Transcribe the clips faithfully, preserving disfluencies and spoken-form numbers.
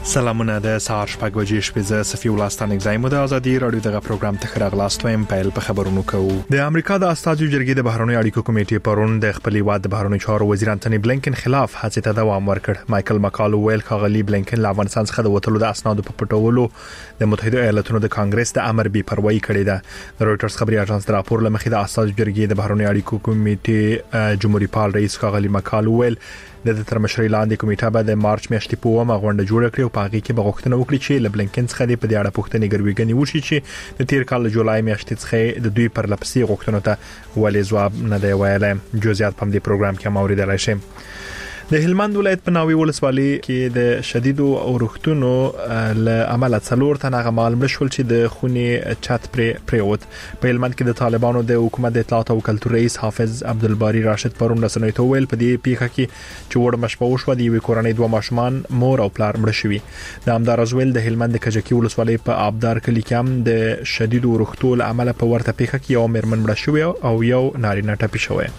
سلامونه د سهار شپږ بجې شپې ز صفي ولستان اگزایم د ازادي رادیو دغه پروګرام ته خراغلاستویم پیل په خبرونو کوو. د امریکا د استازو جرګې د بهرنی اړیکو کمیټې پرون د خپل هیواد د بهرنی چارو وزیر انټونی بلینکن خلاف هڅې ته دوام ورکړ. مایکل مکالو ویل خغلی بلینکن له افغانستان څخه د وټلو د اسنادو په پټولو د متحده ایالاتونو د کانګرس د امر بي پروايي کړې ده. د رويټرز خبري اژانس د راپور لمخې د استازو جرګې د بهرنی اړیکو کمیټې جمهوریت پال رئیس خغلی مکالو ویل د تر مشرۍ لاندې کمیټه به د مارچ میاشتې په ومه غونډه جوړه کړي او په هغه کې به غوښتنه وکړي چې لبلینکن څخه د پدې اړه پوښتنې ګرویګنی وشي چې د تیر کال جولای میاشتې څخه د دوی پر لپسې غوښتنو ته ولې ځواب نه دی ویلی. جزئیات په دې پروګرام کې موریدلای شئ. د هلمند ولایت په ناوی ولسوالۍ کې د شدید او رختونو له عمله څلور تنه غمال مړ شول چې د خونې چت پرې پریوت. په هلمند کې د طالبانو د حکومت د اطلاعات او کلتور رئیس حافظ عبدالباری راشد پرون رسنیو ته ویل په دې پیښه کې چې وړ مشپه وشو د یوې کورنۍ دوه ماشومان مور او پلار مړ شوي. د همدار ازویل د هلمند د کجکی ولسوالۍ په آبدار کلی کې هم د شدید او رختو له عمله په ورته پیښه کې یو مېرمن مړ شوی او یو نارینه ټپي شوی.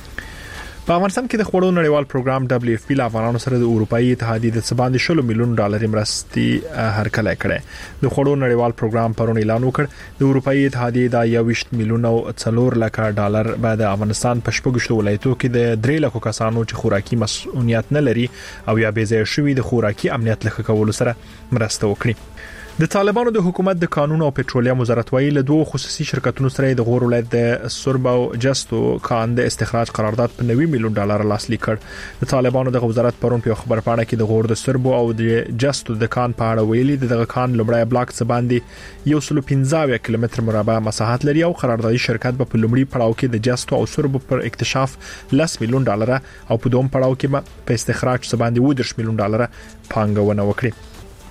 په افغانستان کې د خوړو نړیوال پروګرام دبليو اف پی له افغانانو سره د اروپאי اتحادیې د سباندې شلو میلیون ډالر مرستې هرکلی کړي. د خوړو نړیوال پروګرام پرون اعلان وکړ د اروپאי اتحادیې د یوویشت میلیون او څلور لک ډالر بعد افغانستان په شپږشتو ولایتو کې د درې لکو کسانو چې خوراکي مسؤلیت نه لري او یا بې ځای شوي د خوراکي امنیت لکه کولو سره مرسته وکړي. د طالبانو د حکومت د قانون او پټرولیم وزارت وایي له دوه خصوصي شرکتونو سره د غور ولایت د سرب او جستو کان د استخراج قرارداد په نوي میلیون ډالر لاسلیک کړ. د طالبانو د وزارت پرون په خبر پاڼه کې د غور د سرب او د جستو د کان په اړه ویلي دغه کان لومړی بلاک څخه باندې یو سل پنځه کیلومتر مربع مساحت لري او قراردادي شرکت په لومړي پړاو کې د جستو او سرب پر اکتشاف لس میلیون ډالر او په دوم پړاو کې په استخراج څخه باندې و دېرش میلیون ډالر پانګونه وکړي.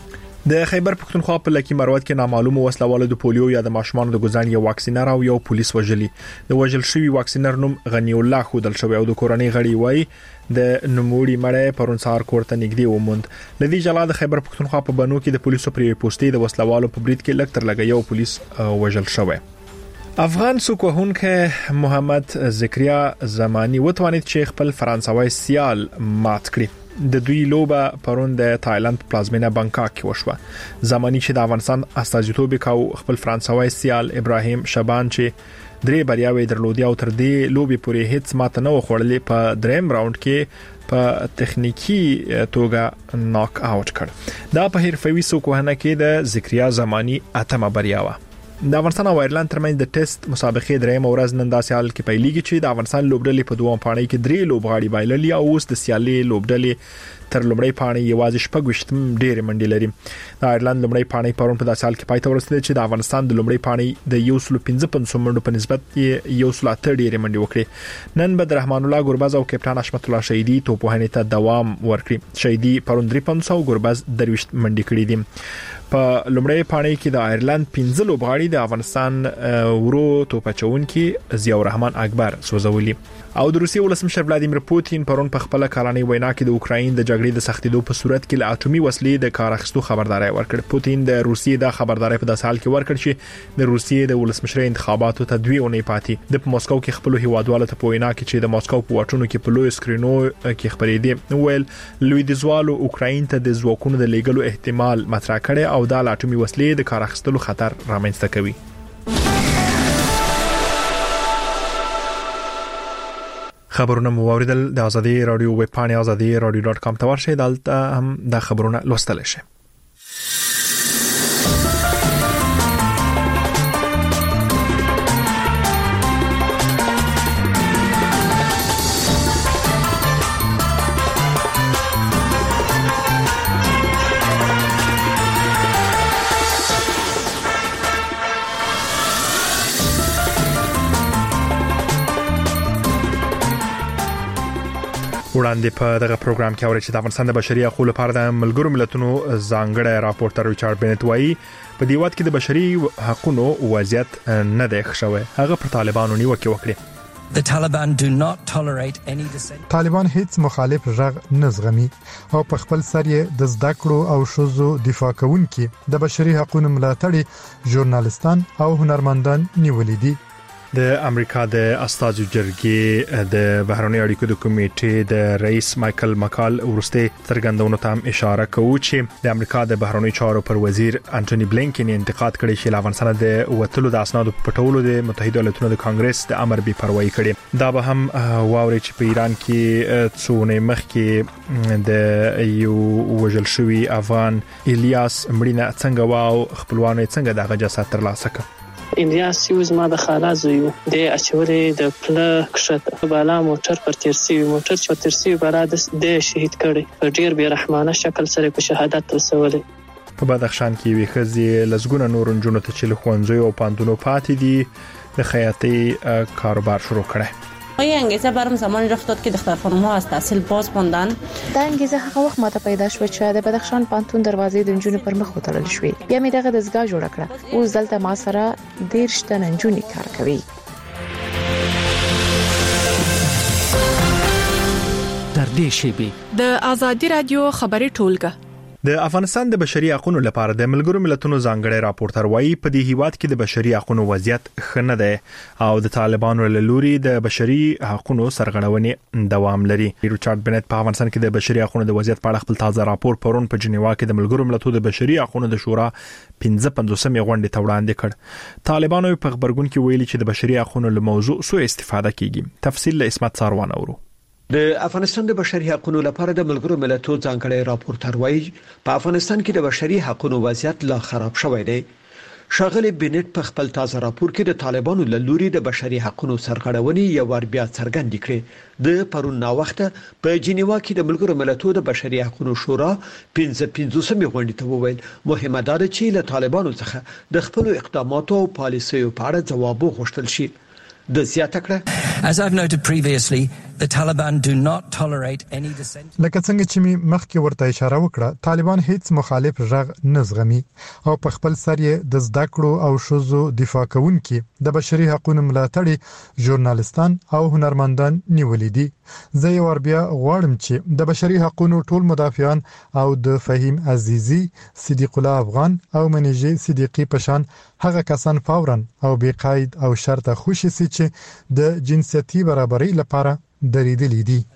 د خیبر پختونخوا په لکی مروت کې نامعلوم وسلوالو د پولیو یا د ماشومان د ګزان یو واکسینر او یو پولیس وژلي. د وژل شوی واکسینر نوم غنی الله خودل شوی او د کورنۍ غړي وای د نموړي مړې پرون سهار کوړه نږدې وموند. لدی جلا د خیبر پختونخوا په بنو کې د پولیسو پرې پوسټي د وسلوالو په برید کې لکتر لګي یو پولیس وژل شوی. افغان سوکوهونکو محمد ذکریا زمانی وتوانید چې خپل فرانسوي سیال مات کړي. د دوی لوبه پرون د تایلند پلازمینه بانکاک کې وشوه. زمانی چې د افغانستان استازیتوب وکاو خپل فرانسوي سیال ابراهیم شبان چې درې بریاوي درلودي او تر دې لوبي پورې هیڅ ماته نه وخوړلې په دریم راوند کې په تخنیکی توګه ناک آوټ کړ. دا په حرفوي سوکوهنه کې د ذکریا زمانی اتمه بریاوه. د افغانستان او ایرلند ترمنځ د ټیسټ مسابقې درېم ورځ نن داسې حال کې پیلېږي چې د افغانستان لوبډلې په دوه پاڼې کې درې لوبغاړي بایللي او اوس د سیالي لوبډلې تر لومړی پاڼې یوازې شپږ ډېرې منډې لري. د ایرلند لومړی پاڼې پرون په داسې حال کې پای ته ورسېده چې د افغانستان د لومړی پاڼې د یو سل پنځه پنځوس منډو په نسبت یو سل اته ډېرې منډې وکړې. نن به د رحمان الله ګوربز او کپټان حشمت الله شهیدی توپوهنې ته دوام ورکړي. شهیدی پرون درې پنځوس او ګوربز درويشت منډې کړې دي. په لومړی پاڼې کې د ایرلند پنځه لوبغاړي د افغانستان ورو توپچونکي ضیاء الرحمن اکبر سوزولي. او د روسیې ولسمشر ولادیمیر پوتین پرون په خپل کلاني وینا کې د اوکرين د جګړې د سختیدو په صورت کې له اټومي وسلې د کار اخیستو خبرداري ورکړه. پوتین د روسیې د خبرداري په داسې حال کې ورکړ چې د روسیې د ولسمشر انتخاباتو ته دوی اونۍ پاتې د مسکو کې خپل هیوادوالو ته په وینا کې چې د مسکو په واټونو کې په لوی سکرینو کې خبرې دي ویل لوی د زوالو اوکرين ته د ځواکونو د لیګلو احتمال مطرح کړي او د اټومي وسلې د کار اخیستلو خطر رامنځته کوي. خبرونه مو اوریدل. د ازادي رادیو ویب پاڼه ازادي رادیو ډاټ کام ته ورشئ. دلته هم د خبرونه لوستل شئ. وړاندې په دغه پروګرام کې اوري چې د افغانستان د بشري حقوقو لپاره د ملګرو ملتونو ځانګړی راپورټر ریچارډ بنت وایي په دې وخت کې د بشري حقوقو وضعیت نه دی ښه شوی. هغه پر طالبانو نیوکه وکړه. The Taliban do not tolerate any dissent. طالبان هیڅ مخالف ژغ نه زغمي او په خپل سر یې د زده کړو او شوزو دفاع کوونکي د بشري حقوقو ملاتړي ژورنالستان او هنرمندان نیولې دي. د امریکا د استازو جرګې د بهرنی اړیکو د کمیټې د رئیس مايكل مکال ورسته څرګندونو ته اشاره کوي چې د امریکا د بهرنی چارو پر وزیر انټونی بلینکن انتقاد کړی چې افغانستان د وټلو د اسنادو پټولو د متحده ایالاتونو د کانګرس د امر بي پروايي کړي. دا به هم واوري چې په ایران کې څونه مخکې د یو وجل شوی افغان الیاس مړینه څنګه واو خپلوانو څنګه دغه جسد ترلاسه کړ. الیاس یو زما د خاله زوی و د اچولې د پله کښته بالا موټر پر تیرسي موټر چې تیرسي بالا د شهید کړي په ډیر بیرحمانه شکل سره په شهادت رسولې. په بدخشان کې وی خزي لزګونه نور جنونو ته چې لخوانځي او پاندونو پاتې دي د خیاطي کاروبار شروع کړي. این انگیزه برام زمانی رخ داد که دختر خانم‌ها از تحصیل باز ماندن. دا انگیزه هغه وخت ماته پیدا شو چې د بدخشان پانتون دروازې د نجونو پر مخ وتړل شوې. بیا مې دغه دزګاه جوړ کړه. اوس دلته ما سره ډیر شته نجونې کار کوي. در دې شیبه د ازادي رادیو خبري ټولګه د افغانستان د بشري حقوقو لپاره د ملګرو ملتونو ځانګړي راپورټر وایي په دې هیواد کې د بشري حقوقو وضعیت ښه نه دی او د طالبانو له لوري د بشري حقوقو سرغړونې دوام لري. ریچارډ بنت په افغانستان کې د بشري حقوقو د وضعیت په اړه خپل تازه راپور پرون په جنیوا کې د ملګرو ملتونو د بشري حقوقو د شورا پنځه پنځوسمې غونډې ته وړاندې کړ. طالبانو په خبرګون کې ویلي چې د بشري حقوقو له موضوع سوء استفاده کیږي. تفصیل له اسمت ساروان اورو. د افغانستان د بشري حقوقو لپاره د ملګرو ملتونو ځانګړي راپورټر وایي په افغانستان کې د بشري حقوقو وضعیت لا خراب شوی دی. شاغلی بنت په خپل تازه راپور کې د طالبانو له لوري د بشري حقوقو سرغړونې یو ور بیا څرګند کړي. د پرون نا وخت په جنیوا کې د ملګرو ملتونو د بشري حقوقو شورا پنځه پنځوسمې غونډې ته وویل مهمه ده چې له طالبانو څخه د خپل اقداماتو او پالیسیو په اړه ځواب وغوښتل شي. د زیاته کړه As I've noted previously, the Taliban do not tolerate any dissent. لکه څنګه چې می مخکې ورته اشاره وکړه طالبان هیڅ مخالف ژغ نه زغمي او په خپل سر یې د زده کړو او شوزو دفاع کوونکي د بشري حقوقو ملاتړي ژورنالستان او هنرمندان نیولې دي. زه یو ور بیا غواړم چې د بشري حقوقو ټول مدافعان او د فهیم عزیزی صدیق الله افغان او منیجی صدیقی پشان هغه کسان فورا او بې قید او شرط خوشي سي چې د جنسيتي برابرۍ لپاره درېدلې دي.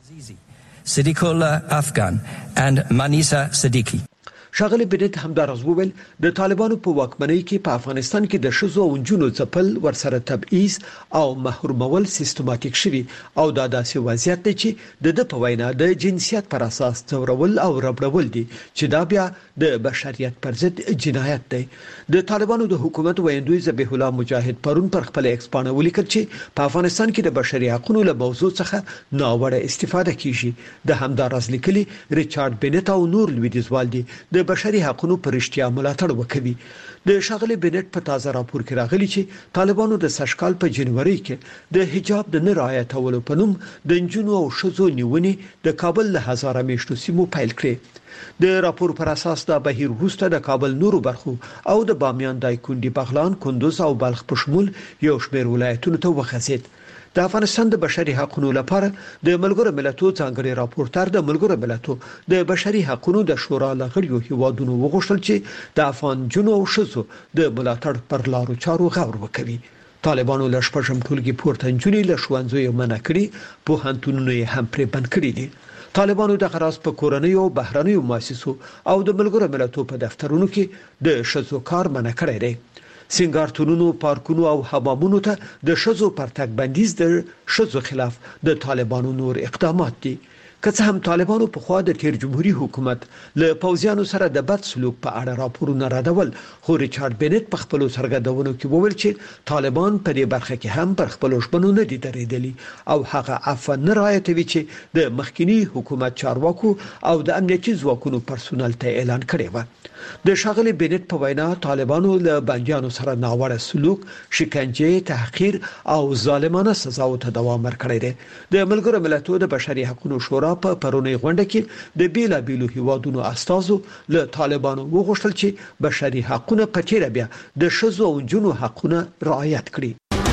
Siddiqullah Afghan and Manisa Siddiqui. شاغلی بنت همدارز وویل د طالبانو په واکمنۍ کې په افغانستان کې د شذو او جنونو ځپل ورسره تبعیض او محرومول سیستماتیک شوی او دا داسې وضعیت دی چې د د په وینا د جنسیت پر اساس څورول او ربړول دي چې دا بیا د بشریت پر ضد جنایت دی. د طالبانو د حکومت ویندوی ذبیح الله مجاهد پرون پر خپل ایکسپانه ولیکل چې په افغانستان کې د بشري حقوقو له موضوع څخه ناوړه استفاده کیږي. د همدارز لیکلي ریچارډ بنت او نور لویدیزوال دي د بشري حقوقو پر اشتیا ملاتړ وکوي. د شاغلی بنت په تازه راپور کې راغلي چې طالبانو د سشکال په جنوري کې د حجاب د نه رعایتولو په نوم د جنونو او شذو نیونې د کابل له هزاره میشتو سیمو پیل کړي. د راپور پر اساس دا بهیر وروسته د کابل نورو برخو او د بامیان دایکندي بغلان کندوز او بلخ په شمول یو شمېر ولایتونو ته وخصید. د افغانستان د بشري حقوقو لپاره د ملګرو ملتونو ځانګړي راپورټر د ملګرو ملتونو د بشري حقوقو د شورا لغړیو هیوادونو وغوښتل چې د افغان جنو او شذو د ملاتړ پر لارو چارو غور وکړي. طالبانو له شپږم ټولګي پورته جنونې له ښوونځیو منع کړي په هنتونونو یې هم پرې بند کړي دي. طالبانو د غراس په کورنۍ او بهرنیو مؤسسو او د ملګرو ملتونو په دفترونو کې د شذو کار منع کړی دی. سنگارتونونو پارکونو او حمامونو ته د شذو پرتګ بندیز د شذو خلاف د طالبانو نور اقدامات دي. که څه هم طالبانو په خوا د تیر جمهوریت حکومت له پوځیانو سره د بد سلوک په اړه راپورونه راډول خو ریچارډ بنت په خپل سرګردونو کې وویل چې طالبان په دې برخه کې هم پر خپل ژبنو نه دي درېدلي او هغه عفو نه رعایتوي چې د مخکنی حکومت چارواکو او د امنیتي ځواکونو پرسونل ته اعلان کړی و. د شاغلی بنت په وینا طالبانو له بنديانو سره ناوړه سلوک، شکنجه، تحقیر او ظالمانه سزاو ته دوام ورکړی دی. د ملګرو ملتونو د بشري حقوقو شورا په پرونی غونډه کې د بیلا بیلو هیوادونو استازو له طالبانو وغوښتل چې بشري حقوقو په تیر بیا د شذو او جنو حقوقو رعایت کړي.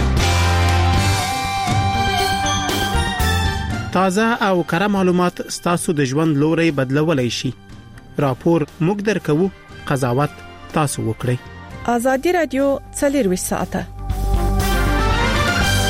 تازه او کره معلومات ستاسو د ژوند لوري بدلولای شي. راپور موږ درکو، قضاوت تاسو وکړئ. ازادي رادیو څلور ساعته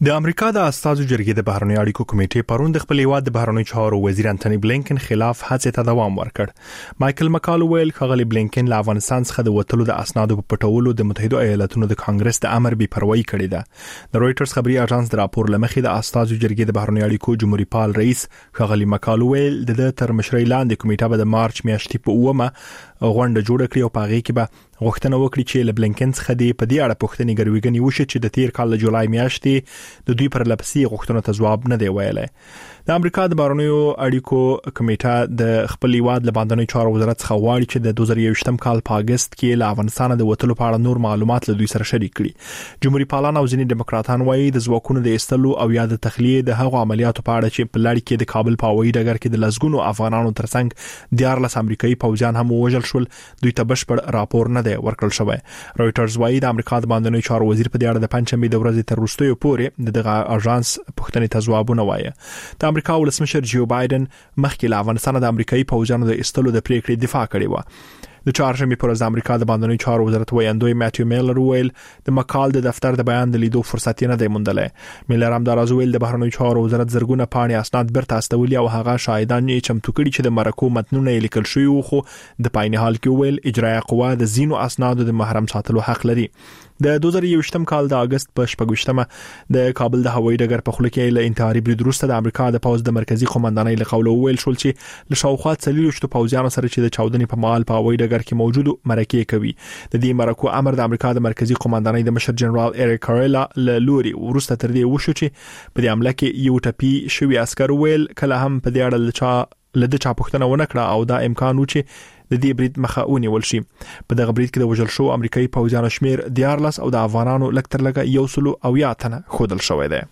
د امریکا د استازو جرګې د بهرنیو اړیکو کمیټې پرون د خپل هیواد د بهرنیو چارو وزیر انټونی بلینکن خلاف هڅې ته دوام ورکړ. مایکل مکال ویل خغلی بلینکن له افغانستان څخه د وټلو د اسنادو په پټولو د متحده ایالاتونو د کانګرس د امر بې پروايي کړې ده. د رويټرز خبري اژانس د راپور لمخې د استازو جرګې د بهرنیو اړیکو جمهوریت پال رئیس خغلی مکال ویل د تر مشرۍ لاندې کمیټه به د مارچ میاشتې په اومه غونډه جوړه کړي او په هغه کې به غوښتنه وکړي چې له بلینکن څخه د په دې اړه پوښتنې ګرویګنی وشي چې د تیر کال د جولای میاشتې د دوی پر لپسې غوښتنو ته ځواب نه دی ویلای. د امریکا د بهرنیو اړیکو کمیټه د خپل هیواد له باندې چارو وزارت څخه غواړي چې د دوه زره یوویشتم کال په اگست کې له افغانستان د وټلو په اړه نور معلومات له دوی سره شریک کړي. جمهوریت پالان او ځینې دیموکراتان وایي د ځواکونو د استلو او یا د تخلیه د هغو عملیاتو په اړه چې په لړ کې د کابل په هوایي ډګر کې د لزګونو افغانانو ترڅنګ دیارلس امریکایي پوځیان هم وژل شول دوی ته بشپړ راپور نه دی ورکړل شوی. رويټرز وایي د امریکا د باندې چارو وزیر په دې اړه د پنځمې د ورځې تر وروستیو پورې دغه اژانس پوښتنې ته ځوابونه وایي. د امریکا ولسمشر جو بایدن مخکې له افغانستان د امریکایي پوځیانو د استلو د پریکړې دفاع کړې و. د چهارشنبه پر ورځ د امریکا د باندې چارو وزارت وایندوی ماتیو میلر ویل د مکال د دفتر د بیان د لیدو فرصت نه دی موندلای. میلر هم دا راز ویل د بهرنیو چارو وزارت زرګونه پاڼې اسناد برته استولي او هغه شاهدان یې چمتو کړي چې د مرکو متنونه لیکل شوی وو خو د پاین حال کې ویل اجرایه قوه د زینو اسنادو د محرم ساتلو حق لري. د دوه زره یوویشتم کال د اگست په شپږمه د کابل د هوایي ډګر په خوله کې له انتحاري برید وروسته د امریکا د پوز د مرکزی قومندانۍ له قوله ویل شول چې له شاوخوا څلور شتو پوځیانو سره چې د چاودنې په مال په هوایي ډګر کې موجود مرکې کوي. د دې مرکو امر د امریکا د مرکزی قومندانۍ د مشر جنرال اریک کاریلا له لوري وروسته تر دې وشو چې په دې عمله کې یو ټپي شوی عسكر ویل کله هم په دې اړه چا لده چا پوښتنه ونه کړه او دا امکان و چې د دې برید مخه ونیول شي. په دغه برید کې د وژل شو امریکایي پوځیانو شمیر دیارلس او د افغانانو لکتر لګه یو سلو او یا تنه خودل شوې ده.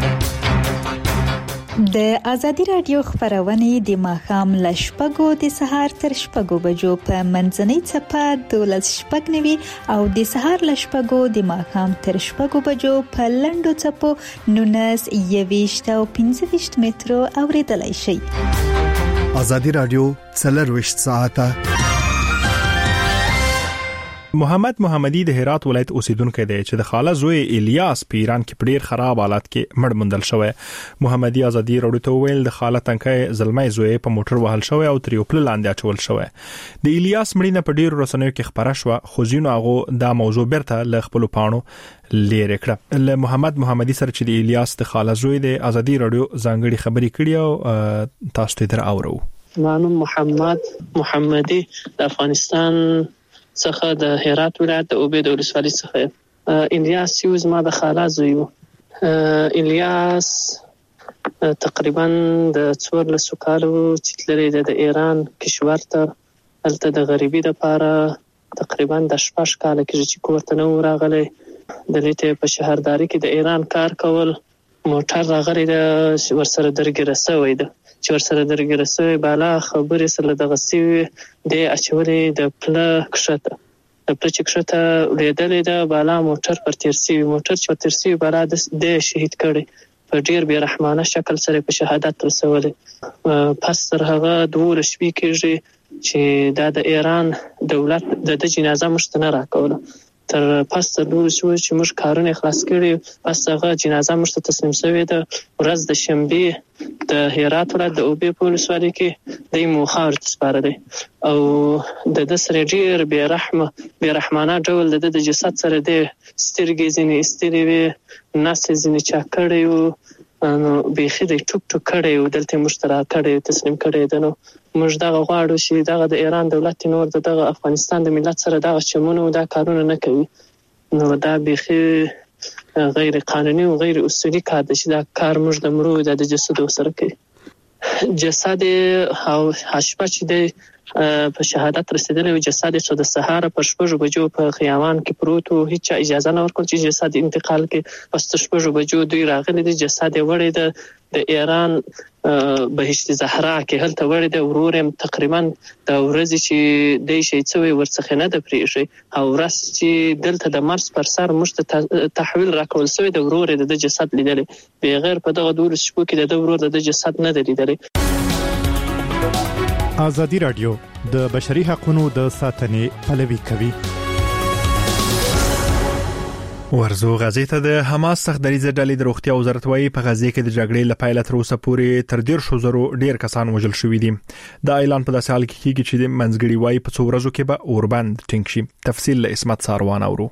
د ازادي رادیو خبرونه د ماخام لشپګو د سهار تر شپګو بجو په منځنۍ چپه دولس شپږ نوي او د سهار لشپګو د ماخام تر شپګو بجو په لندو چپو نونس یويشت او پنځه ویشت مترو اوریدلای شي. ازادي رادیو څلرويشت ساعته. محمد محمدي د هرات ولایت اوسیدونکو دی چې د خاله زوی الیاس په ایران کې په ډیر خراب حالت کې مړ موندل شوی. محمدي ازادي رادیو ته ویل د خاله تنکي زلمۍ زوی په موټر وهل شوی او تر یو پل لاندې اچول شوی. د الیاس مړینه په ډیر رسنیو کې خبره شوه خو ځینو هغه دا موضوع برته ل خپل پانو لری کړه. له محمد محمدي سره چې د الیاس د خاله زوی د ازادي رادیو ځانګړي خبرې کړې او تاسو ته در اورو. مانو محمد محمدي د افغانستان څخه د هرات ولایت د اوبې د ولسوالۍ څخه. الیاس یو زما د خاله زوی و. الیاس تقریبا د څوارلسو کالو چې تللی د ایران کشور ته هلته د غریبي لپاره تقریبا د شپږ کاله کې چې کور ته نه راغلی دلته په شهرداري کې د ایران کار کول موټر راغلی د ورسره درګره سوی ده چې ورسره درګره سوی بالا خبرې سره دغه سوی د اچولې د پله کښته د پله کښته لیدلې ده بالا موټر پر تیر سوی موټر چې تیر سوی بالا د شهید کړي په ډیر بې رحمانه شکل سره په شهادت رسولې. پس تر هغه دوه شپې کېږي چې دا د ایران دولت د جنازه مشته نه راکوله. تر پس تر دوه شو چې موږ کارونه خلاص کړي پس هغه جنازه مشته تسلیم شوې ده. ورځ د شنبه د هرات ولایت د اوبې په ولسوالۍ کې د موخار تسپاره دی او د د سره ډیر بې رحمه بې رحمانه ډول د د جسد سره د سترګې ځینې استری وي ناس ځینې چا کړي او نو بيخي د ټوک ټوک کړي او دلته مشترک کړي تسلیم کړي ده. نو موږ دا غواړو چې دغه د ایران دولت نور دغه افغانستان د ملت سره دغه چمونه او دا کارونه نه کوي. نو دا بيخي غیر قانوني او غیر اصولي کار دی چې دا کار موږ د مړو د جسد سره کوي. جسد او حشبه چې د په شهادت رسیدلی او جسد څو د سهار په شپږ بجو په خیامان کې پروت او هیڅ اجازه نه ورکول چې جسد انتقال کې پس شپږ بجو دوی راغلي دي جسد وړي د د ایران بهشت زهرا کې هلته وړي د ورورم تقریبا د ورځې چې د شي څوي ورڅخه نه د پریږي او ورځ چې دلته د مرز پر سر مشت تحویل راکول سوی د ورور د جسد لیدل بغیر په دغه دور شپو کې د ورور د جسد نه لیدل. ازادي رادیو د بشري حقوقو د ساتنې پلوي کوي. ورزو غزې ته د حماس سخت دریځه ډلې د روغتیا وزارت وايي په غزې کې د جګړې لپاره تر اوسه پورې تر ډیر شو زرو ډیر کسان وژل شوي دي. دا اعلان په داسې حال کې کیږي چې د منځګړي وايي په څو ورځو کې به اوربند ټینګ شي. تفصیل له اسمت ساروان اورو.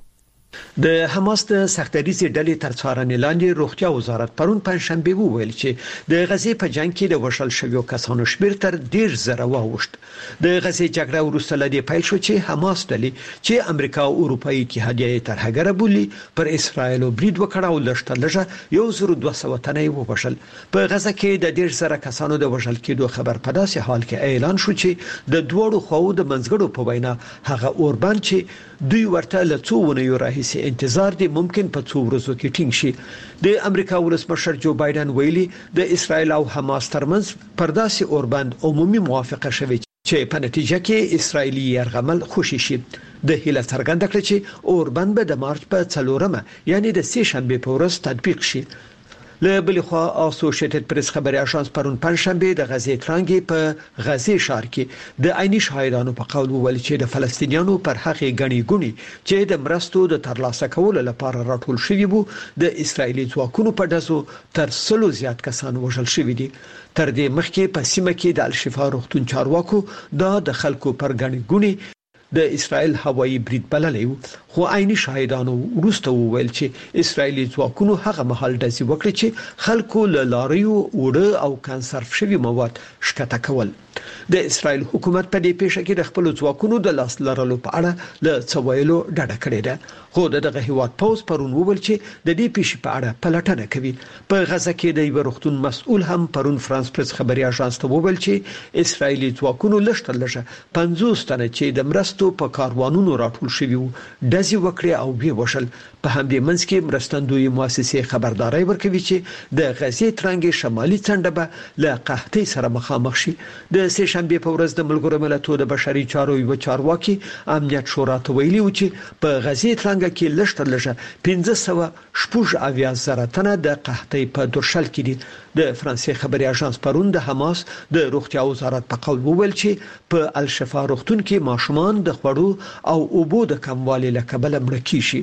د حماس د سختریزي ډلې تر څارنې لاندې روغتیا وزارت پرون پنځشنبه وویل چې د غزې په جنگ کې د وشل شویو کسانو شمېر تر ډیر زره واوښت. د غزې جګړه وروسته لدی پیل شو چې حماس ډلې چې امریکا او اروپאי اتحادیه تر هغه بولی پر اسرائیل برید وکړ او لښته لږه یو زر دوه سوه تنې وبشل. په غزه کې د ډیر زره کسانو د وشل کېدو خبر په داسې حال کې اعلان شو چې د دوړو خو د منځګړو په وینا هغه اوربند چې دوی ورته له څو ونیو راهیسې انتظار دي ممکن په څو ورځو کې ټینګ شي. د امریکا ولسمشر جو بایدن ویلي د اسرائیل او حماس ترمنځ پرداسي اوربند عمومي موافقه شوه چې په نتیجه کې اسرائیلي يرغمل خوشي شي. د هیله څرګنده کړې چې اوربند به د مارچ په څلورمه یعنی د سه شنبه په ورځ تطبیق شي. له بل خوا اسوسییټډ پریس خبري اژانس پرون پنځشنبه د غزې ترانګي په غزې ښار کې د عیني شاهدانو په قول وویل چې د فلسطینیانو پر حق غني ګونی چې د مرستو د ترلاسه کولو لپاره راټول شوی وو د اسرایلی ځواکونو په دزو تر سلو زیات کسان وژل شوی دي. تر دې مخکې په سیمه کې د الشفا روغتون چارواکو دا د خلکو پر غني ګونی د اسرائیل هوایي برید بللې خو عیني شاهدانو وروسته وویل چې اسرایلی ځواکونو هغه مهال داسې وکړي چې خلکو له لاریو وړه او کانسرف شوی مواد شکته کول. د اسرائیل حکومت په دې پیښه کې د خپل ځواکونو د لاس لرلو په اړه له څویلو ډډه کړې ده. خو دغه هیواد پوز پرون وویل چې د دې پیښې په اړه پلټنه کوي. په غزه کې د یو روغتون مسؤل هم پرون فرانس پریس خبري اژانس ته وویل چې اسرایلی ځواکونو لښته لږه پنځوس تنه چې د مرستو په کاروانونو راټول شوي وو دزي وکړي او به وشل. په همدې منځ کې مرستندوی مؤسسې خبرداري ورکوي چې د غزې ترانګي شمالي څنډه به له قحطۍ سره مخامخ شي. د سه شنبه په ورځ د ملګرو ملتونو د بشري چارو یو چارواکي امنیت شورا ته ویلي و چې په غزې ترانګ کې لښته لږه پنځه سوه شپږ اویا زره تنه د قحطۍ په درشل کې دي. د فرانسې خبري اژانس پرون د حماس د روغتیا وزارت په قول وویل چې په الشفا روغتون کې ماشومان د خوړو او اوبو د کموالي له کبله مړه کیږي.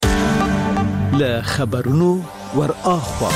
له خبرونو ور اخوا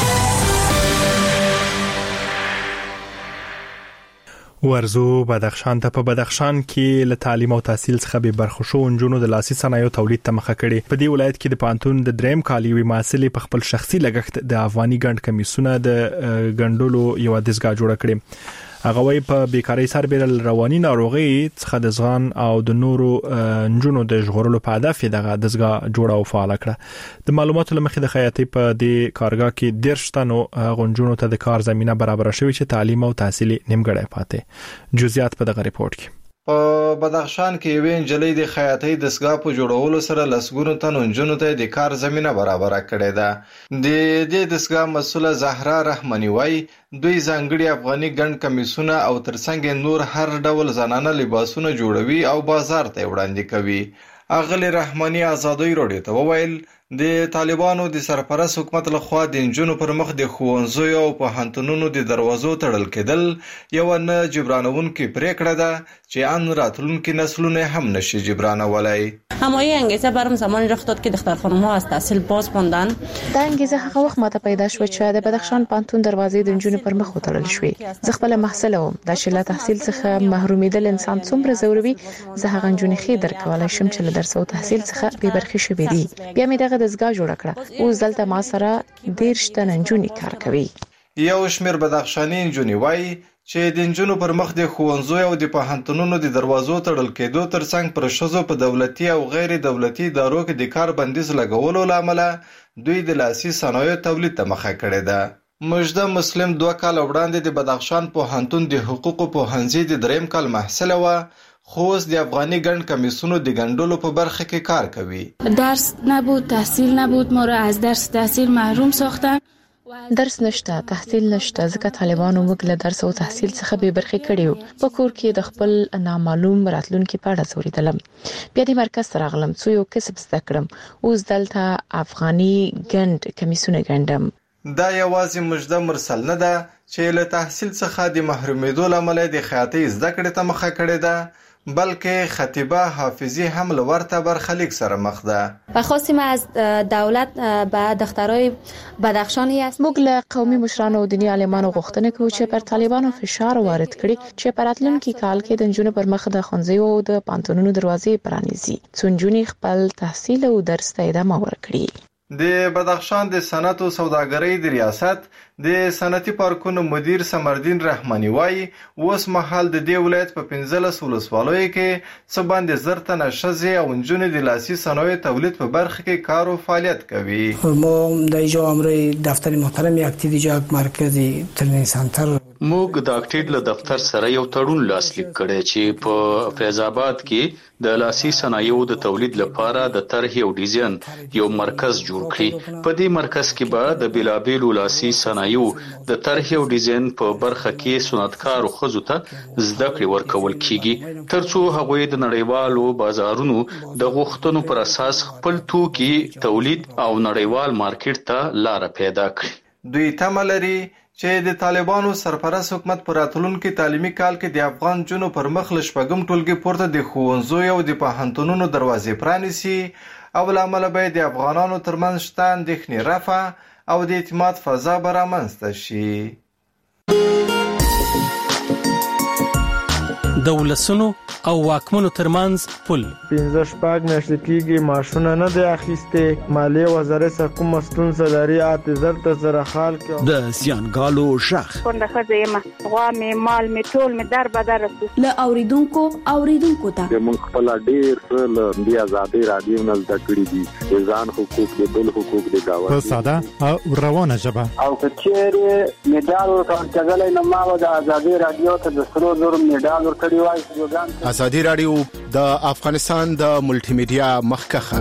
ورزو بدخشان ته په بدخشان کې له تعلیم او تحصیل څخه به برخوشو انجونو د لاسي صنایعو تولید ته مخه کړي. په دې ولایت کې د پانتون د دریم کالیوي محصلې په خپل شخصي لګښت د افغاني ګڼ کمیسونه د ګڼډولو یو دسګا جوړ کړي. هغه وی په بیکاری سربېرل رواني ناروغي څخه د ځغان او د نورو انجونو د ژغورلو په هدف دغه دسګا جوړه او فعال کړه. د معلوماتو لمخې د خیاطي په دې کارګاه کې درشتنو غونجونو ته د کار زمينه برابر شوی چې تعلیم او تحصیل نیمګړی پاتې. جزئیات په دغه ریپورت کې. په بدخشان کې یوې نجلۍ د خیاطۍ دستګاه په جوړولو سره لسګونو تن انجونو ته د کار زمينه برابر کړې ده. د دې دستګاه مسؤله زهرا رحماني وايي دوی ځانګړي افغاني ګڼ کمیسونه او ترڅنګ نور هر ډول زنانه لباسونه جوړوي او بازار ته وړاندې کوي. اغلی رحماني آزادۍ راډیو ته وویل د طالبانو د سرپرست حکومت لخوا د انجونو پر مخ د ښوونځیو او پوهنتونونو د دروازو تړل کېدل یو نه جبرانونکې پریکړه ده چې ان راتلونکي نسلونه هم نشي جبرانولای. همایی انگیزه برام زمانی رخ داد که دخترخانه‌ها از تحصیل باز ماندن. دا انگیزه هغه وخت ماته پیدا شو چې د بدخشان پانتون دروازې د انجونو پر مخ وتړل شوې. زه خپل محصل وم. د شله تحصیل څخه محرومیدل انسان څومره زوروي. زه هغه انجونې خې درکولای شم چې له درس او تحصیل څخه بې برخې شوې دي. بیا مې دغه دزګا جوړ کړه. اوس دلته ما سره دیرش تن انجونې کار کوي. یو شمیر بدخشاني انجونې وایي چې د انجونو پر مخ د ښوونځیو او د پوهنتونونو د دروازو تړل کېدو ترڅنګ پر ښځو په دولتي او غیر دولتي ادارو کې د کار بندیز لګولو لامل دوی د لاسي صنایعو تولید ته مخه کړې ده. مجده مسلم دوه کال وړاندې د بدخشان پوهنتون د حقوقو پوهنځي د دریم کال محصل و خو اوس د افغاني ګڼ کمیسونو د ګڼډولو په برخه کې کار کوي. درس نبود، تحصیل نبود، ما را از درس تحصیل محروم ساختن. درس نشته، تحصیل نشته، ځکه طالبانو موږ له درس او تحصیل څخه بې برخې کړیو. په کور کې د خپل نامعلوم راتلونکي په اړه زوریدلم. بیا د مرکز ته راغلم څو یو کسب زده کړم. اوس دلته افغاني ګڼ کمیسونه ګڼډم. دا یوازې مجده مرسل نه ده چې له تحصیل څخه د محرومیدو لامل د خیاطۍ زده کړې ته مخه کړې ده، بلکې خطیبه حافظی هم له ورته برخلیک سره مخ ده. و خواستیم از دولت به دخترای بدخشانی است. موږ له قومي مشرانو او دیني عالمانو غوښتنه کوو چې پر طالبانو فشار وارد کړي چې په راتلونکي کال کې د نجونو پر مخ د ښوونځیو او د پانتونونو دروازې پرانیزي څو نجونې خپل تحصیل او درس ته ادامه ورکړي. د بدخشان د صنعت او سوداګرۍ د ریاست د صنعتي پارکونو مدیر سمردین رحماني وایي اوس مهال د دې ولایت په پنځلس ولسوالیو کې څه باندې زر تنه ښځې او نجونې د لاسي صنایعو تولید په برخه کې کار او فعالیت کوي. ما در اینجا امروی دفتر محترم اکتید اینجا مرکزی ترنینگ سنتر موږ د اکټیډ له دفتر سره یو تړون لاسلیک کړی چې په فیض آباد کې د لاسي صنایعو د تولید لپاره د طرح او ډیزاین یو مرکز جوړ کړي. په دې مرکز کې به د بیلابیلو لاسي صنایعو د طرح او ډیزاین په برخه کې صنعتکار او ښځو ته زده کړې ورکول کیږي ترڅو هغوی د نړیوالو بازارونو د غوښتنو پر اساس خپل توکي تولید او نړیوال مارکیټ ته لار پیدا کړي. دوی تمه لري چې د طالبانو سرپرست حکومت پر راتلونکي تعلیمي کال کې د افغان جنو پر مخ له شپږم ټولګي پورته د ښوونځیو او د پوهنتونونو دروازې پرانیسي او له امله به د افغانانو ترمنځ شته اندېښنې رفع او د اعتماد فضا به رامنځته شي. د ولسونو او واکمنو ترمنځ پل پنځه شپږ میاشتې کېږي معاشونه نه دی اخیستې. مالیې وزارت کومه ستونزه لري اته زر ته زره خال کې د زیانګالو شخ څنګه ښځه یم غوا مې مال مې ټول مې در بدر له اوریدونکو اوریدونکو ته موږ خپل ډیر له دې ازادي رادیو نه زده کړې دي ځان حقوق دي بل حقوق دي دا په ساده او روانه ژبه او کچېره میډال ورکړل نه ما د ازادي رادیو ته د سرو زر میډال ورکړی وای. ازادي رادیو د افغانستان د ملټي میډیا مخکخه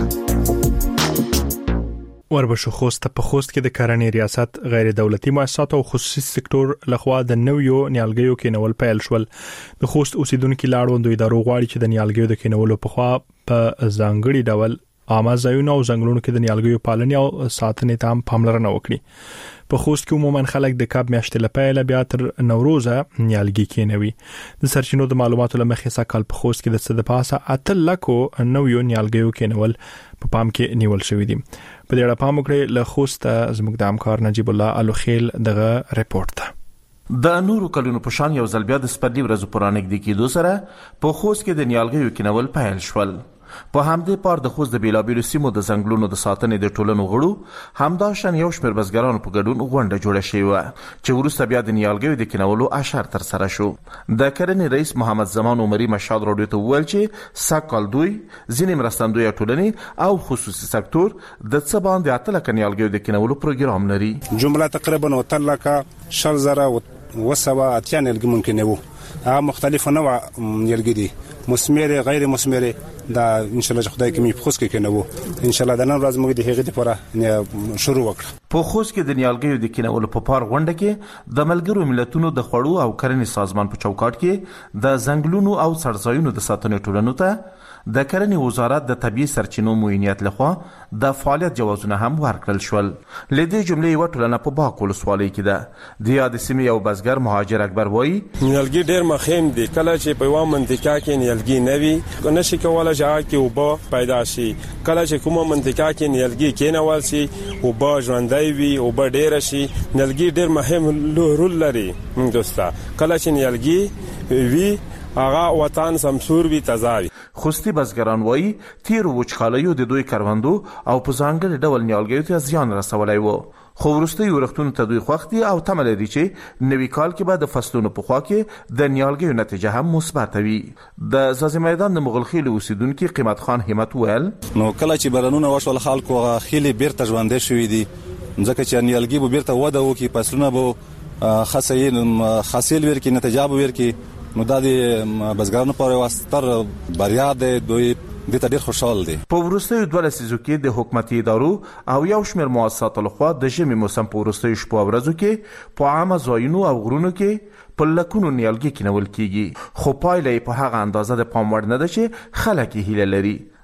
وربشو خوست په خوست کې د کرنې ریاست غیر دولتي مؤسسات او خصوصي سکتور لخوا د نویو نیالګیو کېنول پیل شول. د خوست اوسیدونکو لاړوندو ادارو غواړي چې د نیالګیو د کېنولو په خوا په ځانګړي ډول عامه ځایونو او ځنګلونو کې د نیالګیو پالنې او ساتنې ته هم پاملرنه وکړي. په خوست کې عموما خلک د کاب میاشتې لپاره بیا تر نوروزه نیالګي کېنوي. د سرچینو د معلوماتو لمخې سکهال په خوست کې د څه د پاسه اته لکو نویو نیالګیو کېنول په پام کې نیول شوې دي. په دې اړه پام وکړئ. له خوست زموږ د همکار نجیب الله الوخیل دغه ریپورت ته د نورو کلونو په شان یو ځل بیا د سپرلي ورځو پرانګ د کېدو سره په خوست کې د نیالګیو کېنول پیل شول. په همدې پار د خوست د بیلابیلو سیمو د ځنګلونو د ساتنې د ټولنو غړو همداشان یو شمېر بزګرانو په ګډون غونډه جوړه شوې وه چې وروسته بیا د نیالګیو د کېنولو اشر ترسره شو. د کرنې رئیس محمد زمان عمري مشهد راډیو ته وویل چې سږکال دوی ځینې مرستندویه ټولنې او خصوصي سکتور د څه باندې اته لکه نیالګیو د کېنولو پروګرام لري. جمله تقریبا اوته لکه شل زره وسوه اتیا نیالګي ممکن وو. هغه مختلف نوع نیالګي دي مثمره غیر مثمره دا ان شاء الله خدای کې می خوښ کې کنه ان شاء الله د نن ورځ موږ د هغې لپاره شروع وکړو. په خوست کې د نیالګیو د کېنولو په پار غونډه کې د ملګرو ملتونو د خوړو او کرنې سازمان په چوکاټ کې د ځنګلونو او څړځایونو د ساتنې ټولنو ته د کرنې وزارت د طبيعي سرچینو موینیت لخوا د فعالیت جوازونه هم ورکړل شول. لدې جملې یو ټولنه په باک ولسوالۍ کې ده. د یاد سیمې یو بزګر مهاجر اکبر وایي نیالګي ډېر مهم دي. کله چې په یو منطقه کې نیالګي نه وي نشي کولای چې کې وبا پیدا شي. کله چې کومه منطقه کې نیالګي کېنول شي وبا ژوندۍ وي وبا ډېر شي. نیالګي ډېر مهم رول لري موږ دوستا. کله چې نیالګي وي هغه وطن سمسور وي تازه. خوستي بزګران وایي تیر وچخالیو د دوی کروندو او په ځانګړي ډول نیالګیو ته زیان رسولی وو. خو وروسته ورښتونو ته دوی خوښ دي او تمه لري چې نوي کال کې به د فصلونو په خوا کې د نیالګیو نتیجه هم مثبته وي. د ځاځي میدان د مغلخیل اوسیدونکي قیمت خان همت ویل نو کله چې بارانونه وشول خلکو خېلې بیرته ژوندې شوي دي ځکه چې نیالګي به بیرته وده وکړي پسلونه به خاصه حاصل ورکړي نتیجه به ورکړي. نو دا د بزګرانو پر واسطه بریا ده دوی د ته ډیر خوشاله دي. په وروستیو دوه لسیزو کې د حکومتي ادارو او یو شمېر مؤسساتو لخوا د ژمي موسم په وروستیو شپو او ورځو کې په عامه ځایونو او غرونو کې په لکونو نیالګي کېنول کېږي. خو پایله یې په هغه اندازه د پام وړ نه ده چې خلک یې هیله لري.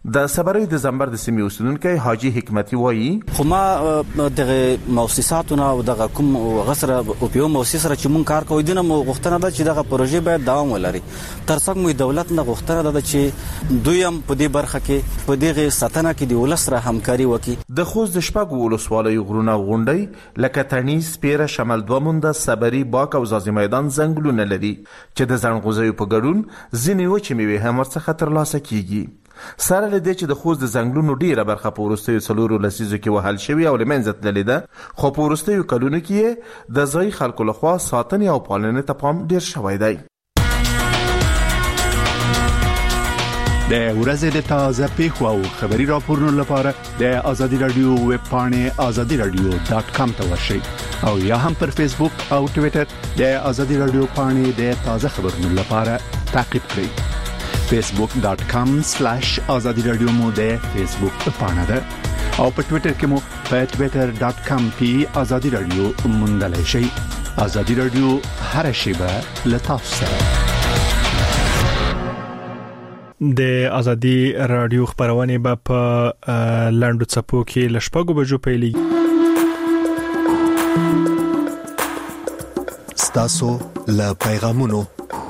د صبري د زمبر د سیمې اوسیدونکو حاجی حکمتي وایي خو ما دغه مؤسساتونه او دغه کوم غسر او په مؤسسه سره چې مونږ کار کوو دنه مو غوښتنه ده چې دغه پروژې باید دوام ولري تر څنګ مو دولت نه غوښتنه ده چې دوی هم په دې برخه کې په دغه ساتنه کې د ولس سره همکاري وکړي. د خوست د شپږ ولسوالۍ غرونه غونډۍ لکه تڼیز پیره شمال دومونده صبري باک او زازي میدان ځنګلونه لري چې د ځنغوزیو په ګډون ځینې وچې میوې هم ورڅخه ترلاسه کیږي. سره لدې چې د خوست د ځنګلونو ډیره برخه په وروستیو څلورو لسیزو کې وهل شوې او له منځه تللې ده خو په وروستیو کلونو کې د ځایي خلکو لخوا ساتنې او پالنې ته پام ډیر شوی دی. د ورځې د تازه پیښو او خبري راپورونو لپاره د آزادي رادیو ویب پاڼې آزادي رادیو ډاټ کام ته ورشئ او یا هم پر فیسبوک او ټوئیټر د آزادي رادیو پاڼې د تازه خبرونو لپاره تعقیب کړئ. facebook dot com slash azadi radio مو د فیسبوک پاڼه ده او په ټوئیټر کې مو په twitter dot com کې azadi radio موندلای شئ. azadi radio هر شیبه له تاسو سره. د ازادي رادیو خبرونه به په لاندو چپو کې لشپږو بجو پیلي. ستاسو له پیغامونو.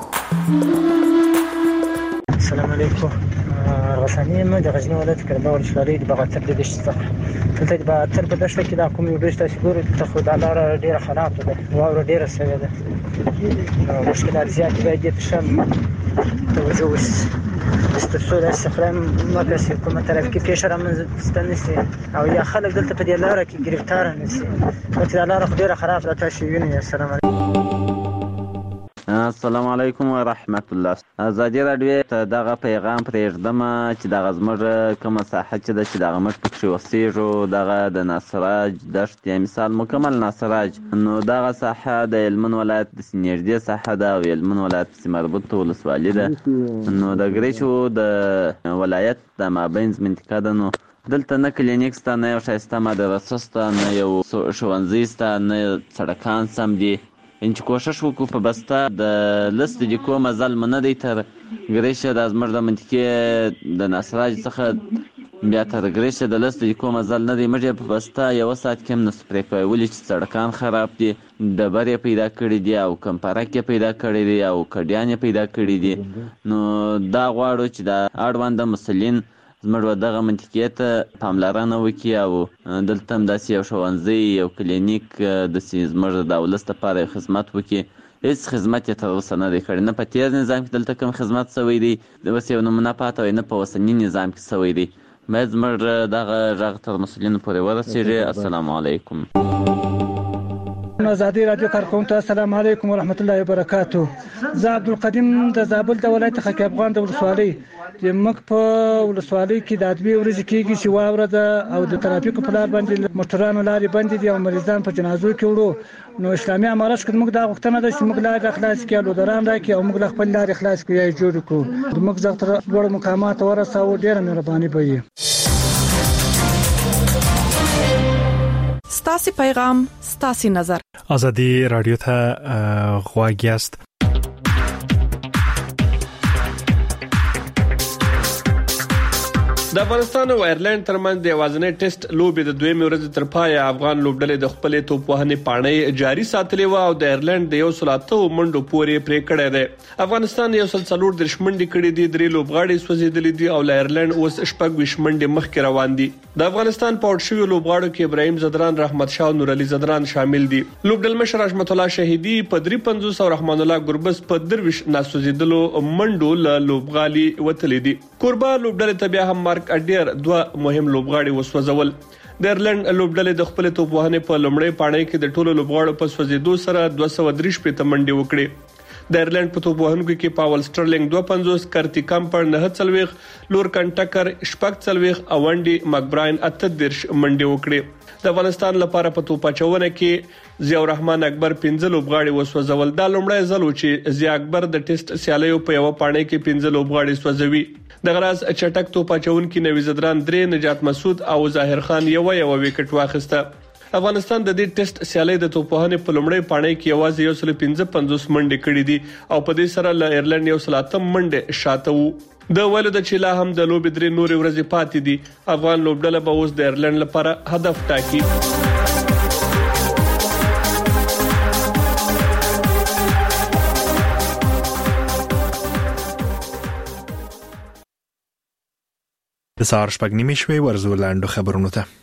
السلام علیکم. رسنۍ مې د غزنی ولایت کربا ولسوالۍ د بغاتر د دشت څخه دلته د بغاتر په دشت کې د کوم یو دشت چې ګورو ته خو د لاره ډیره خراب ده واوره ډیره سوي ده مشکلات زیات دي د شم توجه وس استفسار استخدام مکاسب کومه طرف کې فشار هم ستنسي او یا خلک دلته په دې لاره کې گرفتار نشي چې د لاره ډیره خراب ده تاسو وینئ. السلام علیکم. السلام علیکم و رحمت الله. ازادي رادیو ته دغه پیغام پرېږدم چې دغه زموږ کومه ساحه چې د چې دغه مټ پکې وسیږو دغه د ناصراج دشت یا مثال مکمل ناصراج نو دغه ساحه د هلمند ولایت د سینېردي ساحه ده او هلمند ولایت سیمه مربوط ولسوالي ده نو د ګریچو د ولایت د مابین منطقه ده نو دلته نه کلینیک سته نه یو ښایسته مدرسه سته نه یو ښوونځی سته نه سړکان سم دي ان چې کوشش وکړو په بسته د لست د کومه ځل منه دی تر ګریشه د ازمر د منطقې د ناصراج څخه بیا تر ګریشه د لست د کومه ځل نه دی مړي په بسته یو ساعت کې هم نس پرې کوي ولې چې سړکان خراب دي د برې پیدا کړی دي او کمپارک پیدا کړی دي او کډیان پیدا کړی دي نو دا غواړو چې د اړوند مسلین زموږ دغه منطقې ته پاملرنه وکړي او دلته هم داسې یو ښوونځی یو کلینیک داسې زموږ د ولس لپاره خدمت وکړي. هیڅ خدمت یې تر اوسه نه دی کړی نه په تیز نظام کې دلته کوم خدمت شوی دی اوس یو نمونه پاته وي نه په اوسني نظام کې شوی دی. باید زموږ دغه غږ تر مسؤلینو پورې ورسیږي. السلام علیکم. ازادي رادیو کارکونکو السلام علیکم ورحمت الله وبرکاتو. زه عبدالقدیم د زابل د ولایت خاک افغان د ولسوالۍ د مک په ولسوالۍ کې د ادبي ورځ کېږي چې واوره ده او د ترافیکو په لار باندې موټرانو لارې بندې دي او مریضان په جنازو کې وړو نو اسلامي امارات کې موږ دا غوښتنه ده چې موږ لارې خلاص کړو لودران راکړي او موږ خپل لارې خلاص کړو یا جوړ کړو د موږ ځکه لوړ مقامات ورساو ډېر مهرباني به وي. ستاسي پیغام ستاسي نظر. ازادي رادیو ته غواړی است. د افغانستان او ایرلند ترمنځ د یوازینی ټیسټ لوبې د دویمې ورځې تر پایه افغان لوبډلې د خپلې توپوهنې پاڼې جاري ساتلې و او د ایرلند د یو سل اته منډو پورې پرې کړې ده. افغانستان یو سل څلور درش منډې کړې دي درې لوبغاړي سوځېدلې دي او ایرلند اوس شپږ ویش منډې مخکې روان دي. د افغانستان پاوډ شوی لوبغاړو کې ابراهیم زدران رحمت شاه او نور علي زدران شامل دي. لوبډل مشر رحمت الله شهیدی په درې پنځوس او رحمان الله ګربز په درویش ناسوځېدلو منډو له لوبغالي وتلې دي. کوربه لوبډل ته بیا هم مارک اډیر دوه مهم لوبغاړي وسوځول. د ایرلند لوبډلې د خپل توپوهنې په لومړۍ پاڼې کې د ټولو لوبغاړو په سوځېدو سره دوه سوه درې شپېته منډې وکړې. د ایرلند په توپوهنکو کې پاول سټرلینګ دوه پنځوس، کرتی کمپر نه څلويخ، لور کنټکر شپږ څلويخ او ونډي مکبراین اته درش منډې وکړې. د افغانستان لپاره په توپاچونه کې ضیاء الرحمن اکبر پنځه لوبغاړي وسوځول. دا لومړی ځل و چې ضیاء اکبر د ټیسټ سیالیو په یو پاڼې کې پنځه لوبغاړي سوځوي. د غراز چټک توپاچون کې نوی زدران درې، نجات مسعود او ظاهر خان یو یو وکټ واخیسته. افغانستان د دې ټیسټ سیالي د توپوهنې په لومړۍ پاڼې کې یوازې یو سل پنځه پنځوس منډې کړې دي او په دې سره له ایرلند یو سل اته منډې شاته وو. د ویلو د چې لا هم د لوبې درې نورې ورځې پاتې دي. افغان لوبډله به اوس د ایرلند لپاره هدف ټاکي. د سهار شپږ نیمې شوې ورزو لاندو خبرونو ته